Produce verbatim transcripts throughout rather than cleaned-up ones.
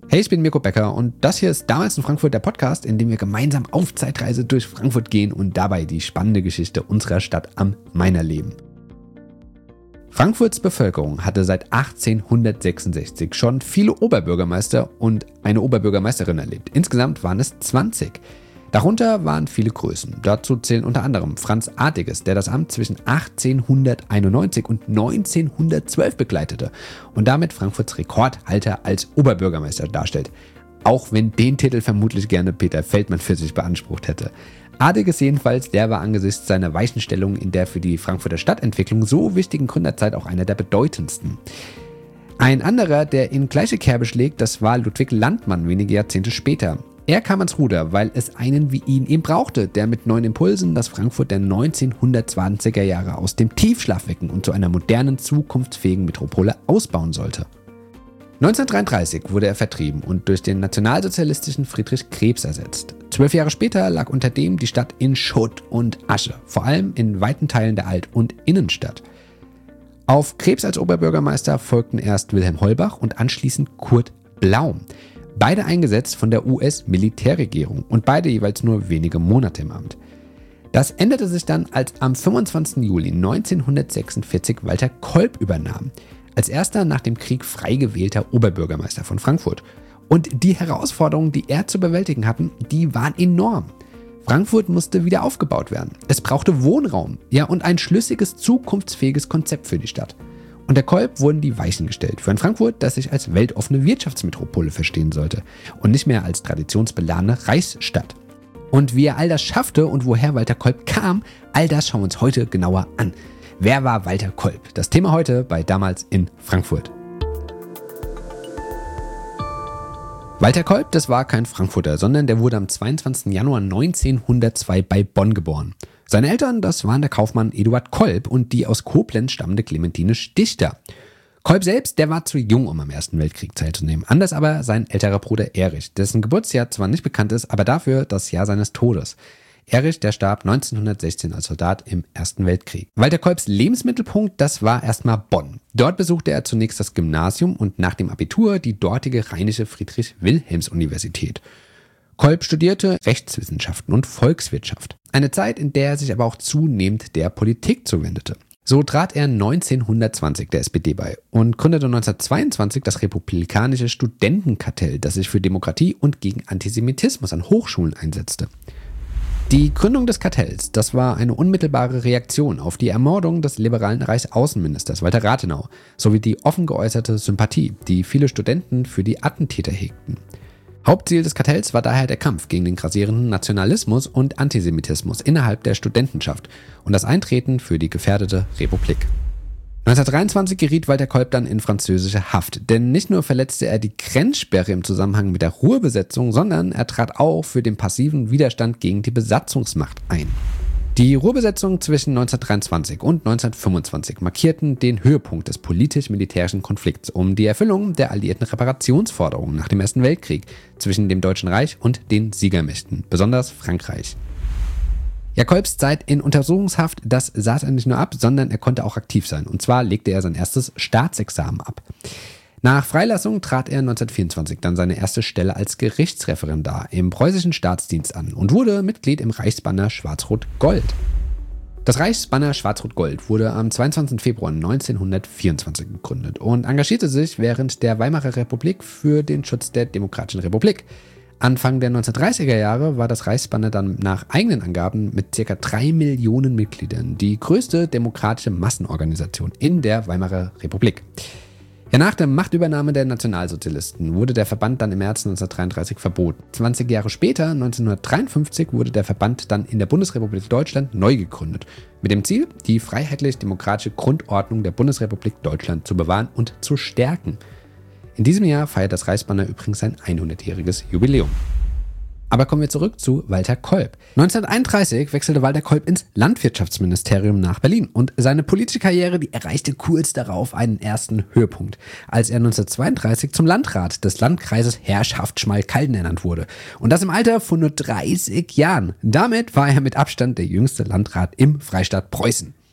Hey, ich bin Mirko Becker und das hier ist Damals in Frankfurt, der Podcast, in dem wir gemeinsam auf Zeitreise durch Frankfurt gehen und dabei die spannende Geschichte unserer Stadt am Main erleben. Frankfurts Bevölkerung hatte seit achtzehnhundertsechsundsechzig schon viele Oberbürgermeister und eine Oberbürgermeisterin erlebt. Insgesamt waren es zwanzig. Darunter waren viele Größen. Dazu zählen unter anderem Franz Artiges, der das Amt zwischen achtzehnhunderteinundneunzig und neunzehnhundertzwölf begleitete und damit Frankfurts Rekordhalter als Oberbürgermeister darstellt. Auch wenn den Titel vermutlich gerne Peter Feldmann für sich beansprucht hätte. Artiges jedenfalls, der war angesichts seiner Weichenstellung in der für die Frankfurter Stadtentwicklung so wichtigen Gründerzeit auch einer der bedeutendsten. Ein anderer, der in gleiche Kerbe schlägt, das war Ludwig Landmann wenige Jahrzehnte später. Er kam ans Ruder, weil es einen wie ihn eben brauchte, der mit neuen Impulsen das Frankfurt der neunzehnhundertzwanziger Jahre aus dem Tiefschlaf wecken und zu einer modernen, zukunftsfähigen Metropole ausbauen sollte. neunzehnhundertdreiunddreißig wurde er vertrieben und durch den nationalsozialistischen Friedrich Krebs ersetzt. Zwölf Jahre später lag unterdem die Stadt in Schutt und Asche, vor allem in weiten Teilen der Alt- und Innenstadt. Auf Krebs als Oberbürgermeister folgten erst Wilhelm Holbach und anschließend Kurt Blaum. Beide eingesetzt von der U S-Militärregierung und beide jeweils nur wenige Monate im Amt. Das änderte sich dann, als am fünfundzwanzigsten Juli neunzehnhundertsechsundvierzig Walter Kolb übernahm, als erster nach dem Krieg frei gewählter Oberbürgermeister von Frankfurt. Und die Herausforderungen, die er zu bewältigen hatten, die waren enorm. Frankfurt musste wieder aufgebaut werden. Es brauchte Wohnraum, ja, und ein schlüssiges, zukunftsfähiges Konzept für die Stadt. Unter Kolb wurden die Weichen gestellt für ein Frankfurt, das sich als weltoffene Wirtschaftsmetropole verstehen sollte und nicht mehr als traditionsbeladene Reichsstadt. Und wie er all das schaffte und woher Walter Kolb kam, all das schauen wir uns heute genauer an. Wer war Walter Kolb? Das Thema heute bei Damals in Frankfurt. Walter Kolb, das war kein Frankfurter, sondern der wurde am zweiundzwanzigsten Januar neunzehnhundertzwei bei Bonn geboren. Seine Eltern, das waren der Kaufmann Eduard Kolb und die aus Koblenz stammende Clementine Stichter. Kolb selbst, der war zu jung, um am Ersten Weltkrieg teilzunehmen. Anders aber sein älterer Bruder Erich, dessen Geburtsjahr zwar nicht bekannt ist, aber dafür das Jahr seines Todes. Erich, der starb neunzehnhundertsechzehn als Soldat im Ersten Weltkrieg. Walter Kolbs Lebensmittelpunkt, das war erstmal Bonn. Dort besuchte er zunächst das Gymnasium und nach dem Abitur die dortige Rheinische Friedrich-Wilhelms-Universität. Kolb studierte Rechtswissenschaften und Volkswirtschaft. Eine Zeit, in der er sich aber auch zunehmend der Politik zuwendete. So trat er neunzehnhundertzwanzig der S P D bei und gründete neunzehnhundertzweiundzwanzig das Republikanische Studentenkartell, das sich für Demokratie und gegen Antisemitismus an Hochschulen einsetzte. Die Gründung des Kartells, das war eine unmittelbare Reaktion auf die Ermordung des liberalen Reichsaußenministers Walter Rathenau sowie die offen geäußerte Sympathie, die viele Studenten für die Attentäter hegten. Hauptziel des Kartells war daher der Kampf gegen den grassierenden Nationalismus und Antisemitismus innerhalb der Studentenschaft und das Eintreten für die gefährdete Republik. neunzehnhundertdreiundzwanzig geriet Walter Kolb dann in französische Haft, denn nicht nur verletzte er die Grenzsperre im Zusammenhang mit der Ruhrbesetzung, sondern er trat auch für den passiven Widerstand gegen die Besatzungsmacht ein. Die Ruhrbesetzung zwischen neunzehnhundertdreiundzwanzig und neunzehnhundertfünfundzwanzig markierten den Höhepunkt des politisch-militärischen Konflikts um die Erfüllung der alliierten Reparationsforderungen nach dem Ersten Weltkrieg zwischen dem Deutschen Reich und den Siegermächten, besonders Frankreich. Ja, Kolbs Zeit in Untersuchungshaft, das saß er nicht nur ab, sondern er konnte auch aktiv sein. Und zwar legte er sein erstes Staatsexamen ab. Nach Freilassung trat er neunzehnhundertvierundzwanzig dann seine erste Stelle als Gerichtsreferendar im preußischen Staatsdienst an und wurde Mitglied im Reichsbanner Schwarz-Rot-Gold. Das Reichsbanner Schwarz-Rot-Gold wurde am zweiundzwanzigsten Februar neunzehnhundertvierundzwanzig gegründet und engagierte sich während der Weimarer Republik für den Schutz der Demokratischen Republik. Anfang der neunzehnhundertdreißiger Jahre war das Reichsbanner dann nach eigenen Angaben mit ca. drei Millionen Mitgliedern die größte demokratische Massenorganisation in der Weimarer Republik. Ja, nach der Machtübernahme der Nationalsozialisten wurde der Verband dann im März neunzehnhundertdreiunddreißig verboten. zwanzig Jahre später, neunzehnhundertdreiundfünfzig, wurde der Verband dann in der Bundesrepublik Deutschland neu gegründet. Mit dem Ziel, die freiheitlich-demokratische Grundordnung der Bundesrepublik Deutschland zu bewahren und zu stärken. In diesem Jahr feiert das Reichsbanner übrigens sein hundertjähriges Jubiläum. Aber kommen wir zurück zu Walter Kolb. neunzehnhunderteinunddreißig wechselte Walter Kolb ins Landwirtschaftsministerium nach Berlin und seine politische Karriere, die erreichte kurz darauf einen ersten Höhepunkt, als er neunzehnhundertzweiunddreißig zum Landrat des Landkreises Herrschaft Schmalkalden ernannt wurde. Und das im Alter von nur dreißig Jahren. Damit war er mit Abstand der jüngste Landrat im Freistaat Preußen.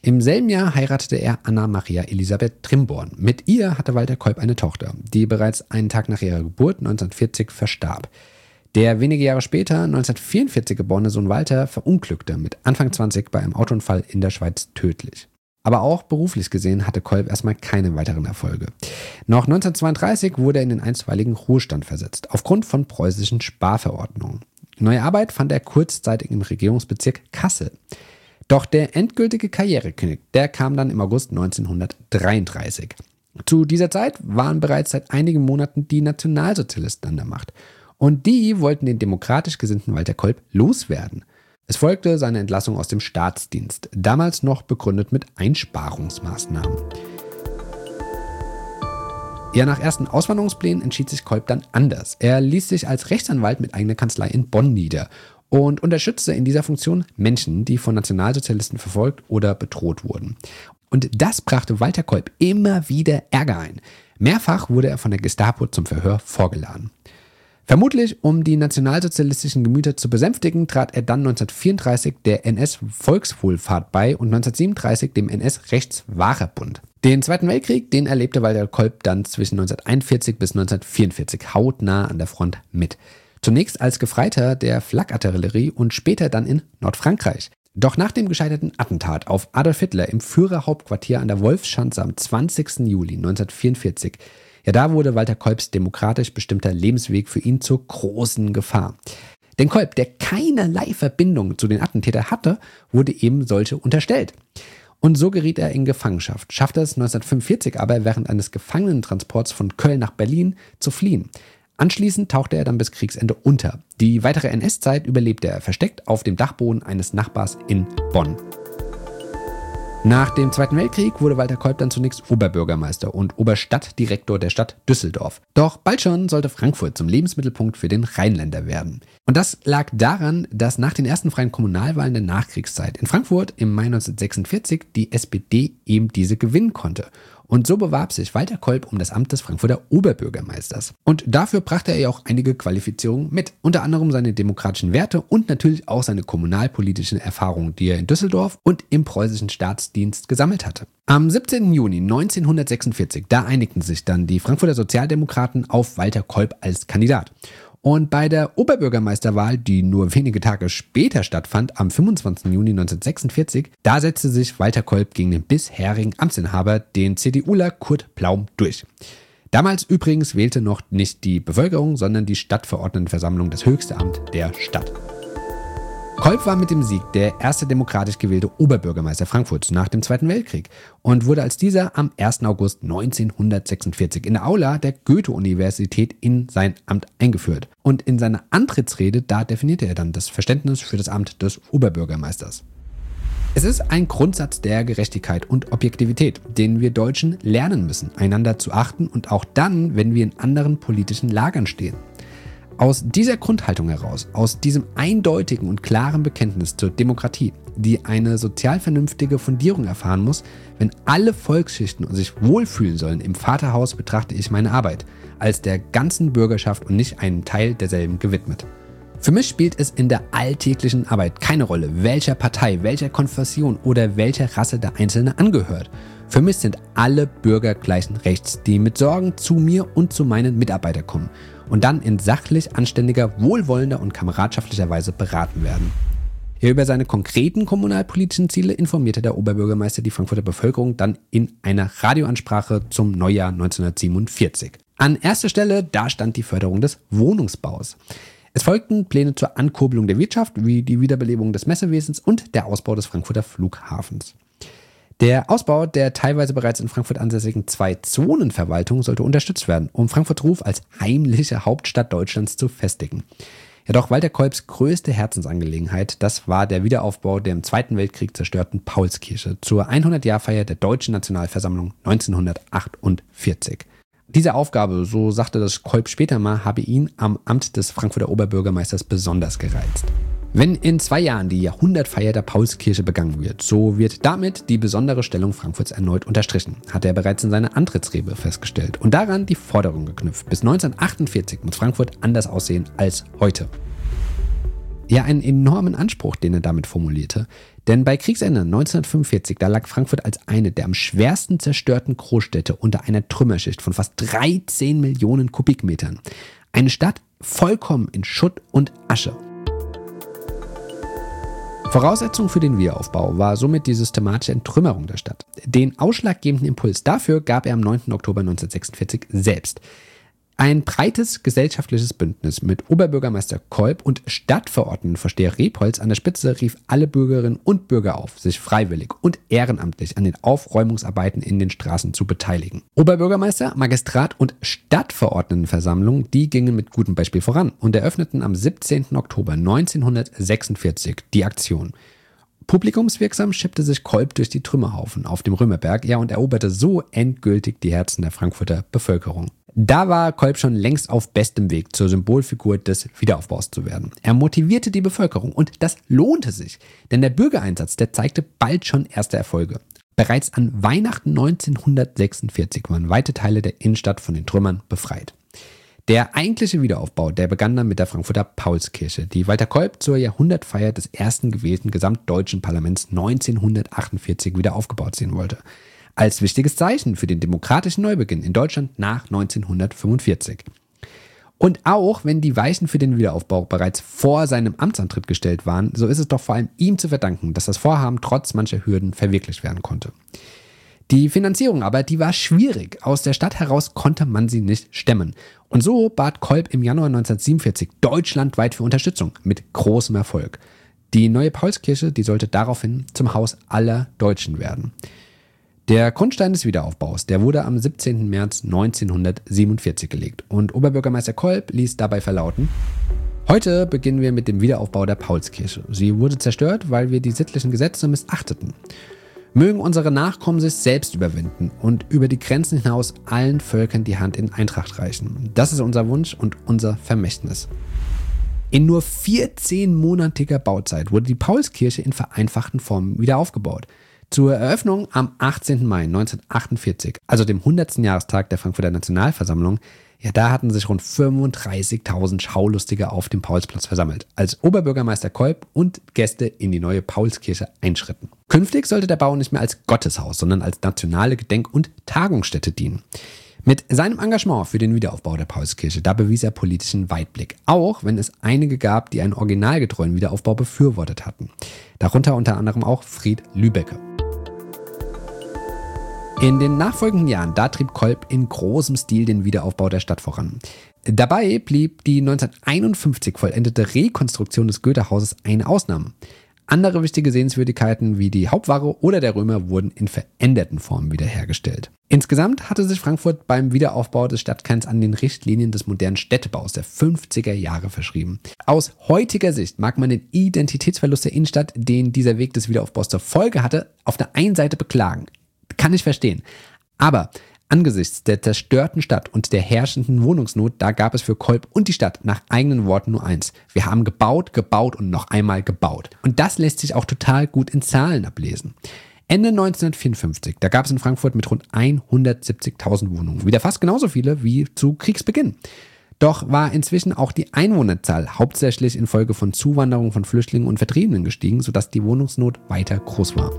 Im selben Jahr heiratete er Anna Maria Elisabeth Trimborn. Mit ihr hatte Walter Kolb eine Tochter, die bereits einen Tag nach ihrer Geburt neunzehnhundertvierzig verstarb. Der wenige Jahre später, neunzehnhundertvierundvierzig geborene Sohn Walter verunglückte mit Anfang zwanzig bei einem Autounfall in der Schweiz tödlich. Aber auch beruflich gesehen hatte Kolb erstmal keine weiteren Erfolge. Noch neunzehnhundertzweiunddreißig wurde er in den einstweiligen Ruhestand versetzt, aufgrund von preußischen Sparverordnungen. Neue Arbeit fand er kurzzeitig im Regierungsbezirk Kassel. Doch der endgültige Karriereknick, der kam dann im August neunzehnhundertdreiunddreißig. Zu dieser Zeit waren bereits seit einigen Monaten die Nationalsozialisten an der Macht. Und die wollten den demokratisch gesinnten Walter Kolb loswerden. Es folgte seine Entlassung aus dem Staatsdienst, damals noch begründet mit Einsparungsmaßnahmen. Ja, nach ersten Auswanderungsplänen entschied sich Kolb dann anders. Er ließ sich als Rechtsanwalt mit eigener Kanzlei in Bonn nieder und unterstützte in dieser Funktion Menschen, die von Nationalsozialisten verfolgt oder bedroht wurden. Und das brachte Walter Kolb immer wieder Ärger ein. Mehrfach wurde er von der Gestapo zum Verhör vorgeladen. Vermutlich, um die nationalsozialistischen Gemüter zu besänftigen, trat er dann neunzehnhundertvierunddreißig der N S-Volkswohlfahrt bei und neunzehnhundertsiebenunddreißig dem N S-Rechtswahrerbund. Den Zweiten Weltkrieg, den erlebte Walter Kolb dann zwischen neunzehnhunderteinundvierzig bis neunzehnhundertvierundvierzig hautnah an der Front mit. Zunächst als Gefreiter der Flakartillerie und später dann in Nordfrankreich. Doch nach dem gescheiterten Attentat auf Adolf Hitler im Führerhauptquartier an der Wolfschanze am zwanzigsten Juli neunzehnhundertvierundvierzig, ja, da wurde Walter Kolbs demokratisch bestimmter Lebensweg für ihn zur großen Gefahr. Denn Kolb, der keinerlei Verbindung zu den Attentätern hatte, wurde eben solche unterstellt. Und so geriet er in Gefangenschaft, schaffte es neunzehnhundertfünfundvierzig aber während eines Gefangenentransports von Köln nach Berlin zu fliehen. Anschließend tauchte er dann bis Kriegsende unter. Die weitere N S-Zeit überlebte er versteckt auf dem Dachboden eines Nachbars in Bonn. Nach dem Zweiten Weltkrieg wurde Walter Kolb dann zunächst Oberbürgermeister und Oberstadtdirektor der Stadt Düsseldorf. Doch bald schon sollte Frankfurt zum Lebensmittelpunkt für den Rheinländer werden. Und das lag daran, dass nach den ersten freien Kommunalwahlen der Nachkriegszeit in Frankfurt im Mai neunzehnhundertsechsundvierzig die S P D eben diese gewinnen konnte. Und so bewarb sich Walter Kolb um das Amt des Frankfurter Oberbürgermeisters. Und dafür brachte er ja auch einige Qualifizierungen mit. Unter anderem seine demokratischen Werte und natürlich auch seine kommunalpolitischen Erfahrungen, die er in Düsseldorf und im preußischen Staatsdienst gesammelt hatte. Am siebzehnten Juni neunzehnhundertsechsundvierzig, da einigten sich dann die Frankfurter Sozialdemokraten auf Walter Kolb als Kandidat. Und bei der Oberbürgermeisterwahl, die nur wenige Tage später stattfand, am fünfundzwanzigsten Juni neunzehnhundertsechsundvierzig, da setzte sich Walter Kolb gegen den bisherigen Amtsinhaber, den CDUler Kurt Plaum, durch. Damals übrigens wählte noch nicht die Bevölkerung, sondern die Stadtverordnetenversammlung das höchste Amt der Stadt. Kolb war mit dem Sieg der erste demokratisch gewählte Oberbürgermeister Frankfurts nach dem Zweiten Weltkrieg und wurde als dieser am ersten August neunzehnhundertsechsundvierzig in der Aula der Goethe-Universität in sein Amt eingeführt. Und in seiner Antrittsrede, da definierte er dann das Verständnis für das Amt des Oberbürgermeisters. Es ist ein Grundsatz der Gerechtigkeit und Objektivität, den wir Deutschen lernen müssen, einander zu achten und auch dann, wenn wir in anderen politischen Lagern stehen. Aus dieser Grundhaltung heraus, aus diesem eindeutigen und klaren Bekenntnis zur Demokratie, die eine sozial vernünftige Fundierung erfahren muss, wenn alle Volksschichten sich wohlfühlen sollen im Vaterhaus, betrachte ich meine Arbeit als der ganzen Bürgerschaft und nicht einen Teil derselben gewidmet. Für mich spielt es in der alltäglichen Arbeit keine Rolle, welcher Partei, welcher Konfession oder welcher Rasse der Einzelne angehört. Für mich sind alle Bürger gleichen Rechts, die mit Sorgen zu mir und zu meinen Mitarbeitern kommen und dann in sachlich anständiger, wohlwollender und kameradschaftlicher Weise beraten werden. Ja, über seine konkreten kommunalpolitischen Ziele informierte der Oberbürgermeister die Frankfurter Bevölkerung dann in einer Radioansprache zum Neujahr neunzehnhundertsiebenundvierzig. An erster Stelle, da stand die Förderung des Wohnungsbaus. Es folgten Pläne zur Ankurbelung der Wirtschaft, wie die Wiederbelebung des Messewesens und der Ausbau des Frankfurter Flughafens. Der Ausbau der teilweise bereits in Frankfurt ansässigen Zwei-Zonen-Verwaltung sollte unterstützt werden, um Frankfurts Ruf als heimliche Hauptstadt Deutschlands zu festigen. Jedoch Walter Kolbs größte Herzensangelegenheit, das war der Wiederaufbau der im Zweiten Weltkrieg zerstörten Paulskirche zur hundert-Jahr-Feier der Deutschen Nationalversammlung neunzehnhundertachtundvierzig. Diese Aufgabe, so sagte das Kolb später mal, habe ihn am Amt des Frankfurter Oberbürgermeisters besonders gereizt. Wenn in zwei Jahren die Jahrhundertfeier der Paulskirche begangen wird, so wird damit die besondere Stellung Frankfurts erneut unterstrichen, hat er bereits in seiner Antrittsrede festgestellt und daran die Forderung geknüpft. Bis neunzehnhundertachtundvierzig muss Frankfurt anders aussehen als heute. ja einen enormen Anspruch, den er damit formulierte. Denn bei Kriegsende neunzehnhundertfünfundvierzig, da lag Frankfurt als eine der am schwersten zerstörten Großstädte unter einer Trümmerschicht von fast dreizehn Millionen Kubikmetern. Eine Stadt vollkommen in Schutt und Asche. Voraussetzung für den Wiederaufbau war somit die systematische Entrümmerung der Stadt. Den ausschlaggebenden Impuls dafür gab er am neunten Oktober neunzehnhundertsechsundvierzig selbst. Ein breites gesellschaftliches Bündnis mit Oberbürgermeister Kolb und Stadtverordnetenvorsteher Rebholz an der Spitze rief alle Bürgerinnen und Bürger auf, sich freiwillig und ehrenamtlich an den Aufräumungsarbeiten in den Straßen zu beteiligen. Oberbürgermeister, Magistrat und Stadtverordnetenversammlung, die gingen mit gutem Beispiel voran und eröffneten am siebzehnten Oktober neunzehnhundertsechsundvierzig die Aktion. Publikumswirksam schippte sich Kolb durch die Trümmerhaufen auf dem Römerberg, ja, und eroberte so endgültig die Herzen der Frankfurter Bevölkerung. Da war Kolb schon längst auf bestem Weg, zur Symbolfigur des Wiederaufbaus zu werden. Er motivierte die Bevölkerung und das lohnte sich, denn der Bürgereinsatz, der zeigte bald schon erste Erfolge. Bereits an Weihnachten neunzehnhundertsechsundvierzig waren weite Teile der Innenstadt von den Trümmern befreit. Der eigentliche Wiederaufbau, der begann dann mit der Frankfurter Paulskirche, die Walter Kolb zur Jahrhundertfeier des ersten gewählten gesamtdeutschen Parlaments neunzehnhundertachtundvierzig wieder aufgebaut sehen wollte. Als wichtiges Zeichen für den demokratischen Neubeginn in Deutschland nach neunzehnhundertfünfundvierzig. Und auch wenn die Weichen für den Wiederaufbau bereits vor seinem Amtsantritt gestellt waren, so ist es doch vor allem ihm zu verdanken, dass das Vorhaben trotz mancher Hürden verwirklicht werden konnte. Die Finanzierung aber, die war schwierig. Aus der Stadt heraus konnte man sie nicht stemmen. Und so bat Kolb im Januar neunzehnhundertsiebenundvierzig deutschlandweit für Unterstützung mit großem Erfolg. Die neue Paulskirche, die sollte daraufhin zum Haus aller Deutschen werden. Der Grundstein des Wiederaufbaus, der wurde am siebzehnten März neunzehnhundertsiebenundvierzig gelegt und Oberbürgermeister Kolb ließ dabei verlauten: Heute beginnen wir mit dem Wiederaufbau der Paulskirche. Sie wurde zerstört, weil wir die sittlichen Gesetze missachteten. Mögen unsere Nachkommen sich selbst überwinden und über die Grenzen hinaus allen Völkern die Hand in Eintracht reichen. Das ist unser Wunsch und unser Vermächtnis. In nur vierzehnmonatiger Bauzeit wurde die Paulskirche in vereinfachten Formen wieder aufgebaut. Zur Eröffnung am achtzehnten Mai neunzehnhundertachtundvierzig, also dem hundertsten Jahrestag der Frankfurter Nationalversammlung, ja, da hatten sich rund fünfunddreißigtausend Schaulustige auf dem Paulsplatz versammelt, als Oberbürgermeister Kolb und Gäste in die neue Paulskirche einschritten. Künftig sollte der Bau nicht mehr als Gotteshaus, sondern als nationale Gedenk- und Tagungsstätte dienen. Mit seinem Engagement für den Wiederaufbau der Paulskirche, da bewies er politischen Weitblick, auch wenn es einige gab, die einen originalgetreuen Wiederaufbau befürwortet hatten. Darunter unter anderem auch Fried Lübbecke. In den nachfolgenden Jahren, da trieb Kolb in großem Stil den Wiederaufbau der Stadt voran. Dabei blieb die neunzehnhunderteinundfünfzig vollendete Rekonstruktion des Goethehauses eine Ausnahme. Andere wichtige Sehenswürdigkeiten wie die Hauptwache oder der Römer wurden in veränderten Formen wiederhergestellt. Insgesamt hatte sich Frankfurt beim Wiederaufbau des Stadtkerns an den Richtlinien des modernen Städtebaus der fünfziger Jahre verschrieben. Aus heutiger Sicht mag man den Identitätsverlust der Innenstadt, den dieser Weg des Wiederaufbaus zur Folge hatte, auf der einen Seite beklagen. Kann ich verstehen. Aber angesichts der zerstörten Stadt und der herrschenden Wohnungsnot, da gab es für Kolb und die Stadt nach eigenen Worten nur eins: Wir haben gebaut, gebaut und noch einmal gebaut. Und das lässt sich auch total gut in Zahlen ablesen. Ende neunzehnhundertvierundfünfzig, da gab es in Frankfurt mit rund hundertsiebzigtausend Wohnungen, wieder fast genauso viele wie zu Kriegsbeginn. Doch war inzwischen auch die Einwohnerzahl hauptsächlich infolge von Zuwanderung von Flüchtlingen und Vertriebenen gestiegen, sodass die Wohnungsnot weiter groß war.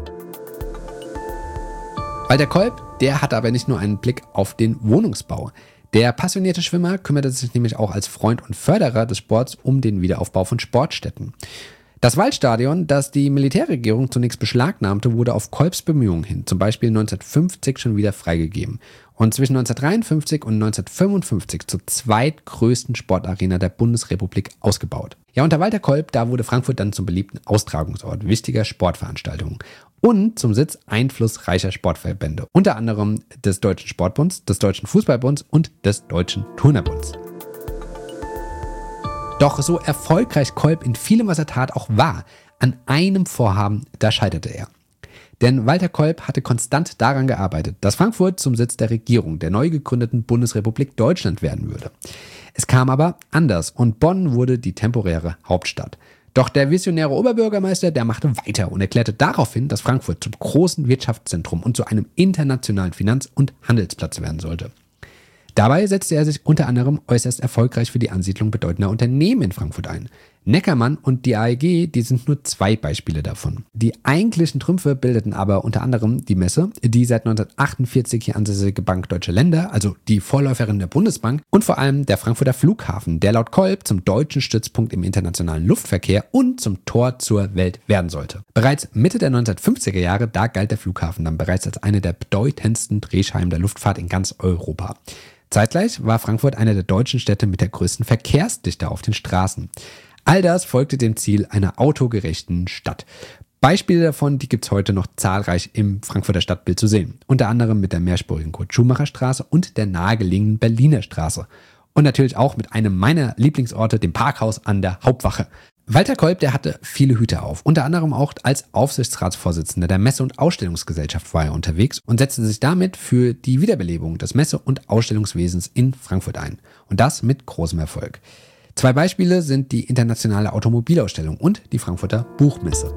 Walter Kolb, der hatte aber nicht nur einen Blick auf den Wohnungsbau. Der passionierte Schwimmer kümmerte sich nämlich auch als Freund und Förderer des Sports um den Wiederaufbau von Sportstätten. Das Waldstadion, das die Militärregierung zunächst beschlagnahmte, wurde auf Kolbs Bemühungen hin, zum Beispiel neunzehnhundertfünfzig, schon wieder freigegeben und zwischen neunzehnhundertdreiundfünfzig und neunzehnhundertfünfundfünfzig zur zweitgrößten Sportarena der Bundesrepublik ausgebaut. Ja, unter Walter Kolb, da wurde Frankfurt dann zum beliebten Austragungsort wichtiger Sportveranstaltungen und zum Sitz einflussreicher Sportverbände, unter anderem des Deutschen Sportbunds, des Deutschen Fußballbunds und des Deutschen Turnerbunds. Doch so erfolgreich Kolb in vielem, was er tat, auch war, an einem Vorhaben, da scheiterte er. Denn Walter Kolb hatte konstant daran gearbeitet, dass Frankfurt zum Sitz der Regierung der neu gegründeten Bundesrepublik Deutschland werden würde. Es kam aber anders und Bonn wurde die temporäre Hauptstadt. Doch der visionäre Oberbürgermeister, der machte weiter und erklärte daraufhin, dass Frankfurt zum großen Wirtschaftszentrum und zu einem internationalen Finanz- und Handelsplatz werden sollte. Dabei setzte er sich unter anderem äußerst erfolgreich für die Ansiedlung bedeutender Unternehmen in Frankfurt ein. Neckermann und die A E G, die sind nur zwei Beispiele davon. Die eigentlichen Trümpfe bildeten aber unter anderem die Messe, die seit neunzehnhundertachtundvierzig hier ansässige Bank Deutsche Länder, also die Vorläuferin der Bundesbank, und vor allem der Frankfurter Flughafen, der laut Kolb zum deutschen Stützpunkt im internationalen Luftverkehr und zum Tor zur Welt werden sollte. Bereits Mitte der neunzehnhundertfünfziger Jahre, da galt der Flughafen dann bereits als eine der bedeutendsten Drehscheiben der Luftfahrt in ganz Europa. Zeitgleich war Frankfurt eine der deutschen Städte mit der größten Verkehrsdichte auf den Straßen. All das folgte dem Ziel einer autogerechten Stadt. Beispiele davon, die gibt es heute noch zahlreich im Frankfurter Stadtbild zu sehen. Unter anderem mit der mehrspurigen Kurt-Schumacher-Straße und der nahegelegenen Berliner Straße. Und natürlich auch mit einem meiner Lieblingsorte, dem Parkhaus an der Hauptwache. Walter Kolb, der hatte viele Hüte auf. Unter anderem auch als Aufsichtsratsvorsitzender der Messe- und Ausstellungsgesellschaft war er unterwegs und setzte sich damit für die Wiederbelebung des Messe- und Ausstellungswesens in Frankfurt ein. Und das mit großem Erfolg. Zwei Beispiele sind die internationale Automobilausstellung und die Frankfurter Buchmesse.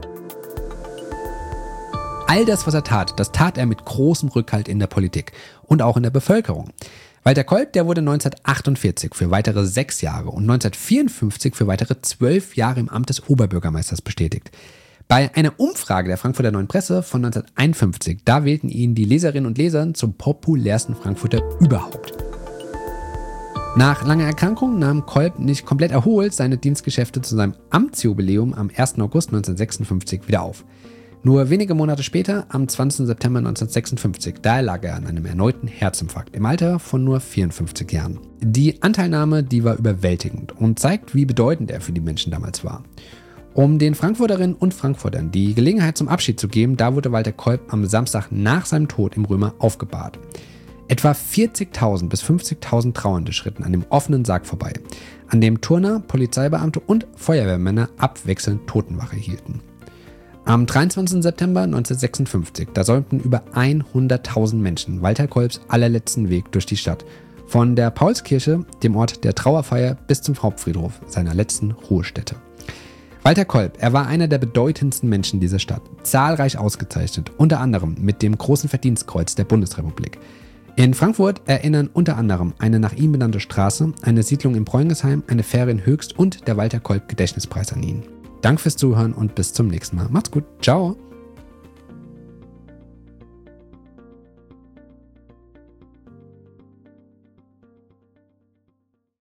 All das, was er tat, das tat er mit großem Rückhalt in der Politik und auch in der Bevölkerung. Walter Kolb, der wurde neunzehnhundertachtundvierzig für weitere sechs Jahre und neunzehnhundertvierundfünfzig für weitere zwölf Jahre im Amt des Oberbürgermeisters bestätigt. Bei einer Umfrage der Frankfurter Neuen Presse von neunzehnhunderteinundfünfzig, da wählten ihn die Leserinnen und Leser zum populärsten Frankfurter überhaupt. Nach langer Erkrankung nahm Kolb nicht komplett erholt seine Dienstgeschäfte zu seinem Amtsjubiläum am ersten August neunzehnhundertsechsundfünfzig wieder auf. Nur wenige Monate später, am zwanzigsten September neunzehnhundertsechsundfünfzig, da erlag er an einem erneuten Herzinfarkt im Alter von nur vierundfünfzig Jahren. Die Anteilnahme, die war überwältigend und zeigt, wie bedeutend er für die Menschen damals war. Um den Frankfurterinnen und Frankfurtern die Gelegenheit zum Abschied zu geben, da wurde Walter Kolb am Samstag nach seinem Tod im Römer aufgebahrt. Etwa vierzigtausend bis fünfzigtausend Trauernde schritten an dem offenen Sarg vorbei, an dem Turner, Polizeibeamte und Feuerwehrmänner abwechselnd Totenwache hielten. Am dreiundzwanzigsten September neunzehnhundertsechsundfünfzig, da säumten über hunderttausend Menschen Walter Kolbs allerletzten Weg durch die Stadt, von der Paulskirche, dem Ort der Trauerfeier, bis zum Hauptfriedhof, seiner letzten Ruhestätte. Walter Kolb, er war einer der bedeutendsten Menschen dieser Stadt, zahlreich ausgezeichnet, unter anderem mit dem Großen Verdienstkreuz der Bundesrepublik. In Frankfurt erinnern unter anderem eine nach ihm benannte Straße, eine Siedlung in Bräungesheim, eine Fähre in Höchst und der Walter Kolb Gedächtnispreis an ihn. Danke fürs Zuhören und bis zum nächsten Mal. Macht's gut. Ciao.